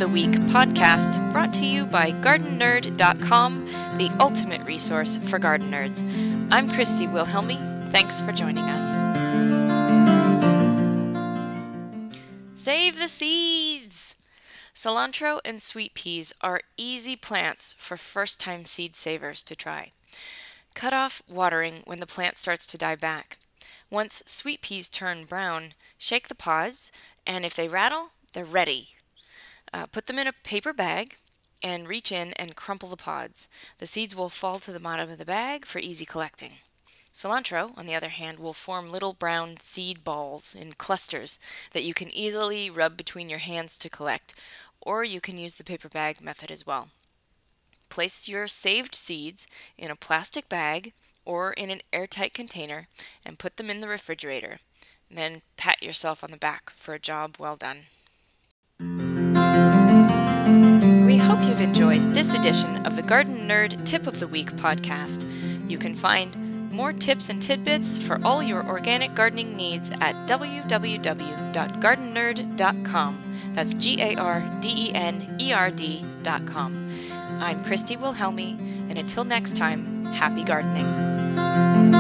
the Week podcast, brought to you by GardenNerd.com, the ultimate resource for garden nerds. I'm Christy Wilhelmy. Thanks for joining us. Save the seeds! Cilantro and sweet peas are easy plants for first-time seed savers to try. Cut off watering when the plant starts to die back. Once sweet peas turn brown, shake the pods, and if they rattle, they're ready. Put them in a paper bag and reach in and crumple the pods. The seeds will fall to the bottom of the bag for easy collecting. Cilantro, on the other hand, will form little brown seed balls in clusters that you can easily rub between your hands to collect, or you can use the paper bag method as well. Place your saved seeds in a plastic bag or in an airtight container and put them in the refrigerator. Then pat yourself on the back for a job well done. We hope you've enjoyed this edition of the Garden Nerd Tip of the Week podcast. You can find more tips and tidbits for all your organic gardening needs at www.gardennerd.com. That's GARDENERD.com. I'm Christy Wilhelmy, and until next time, happy gardening.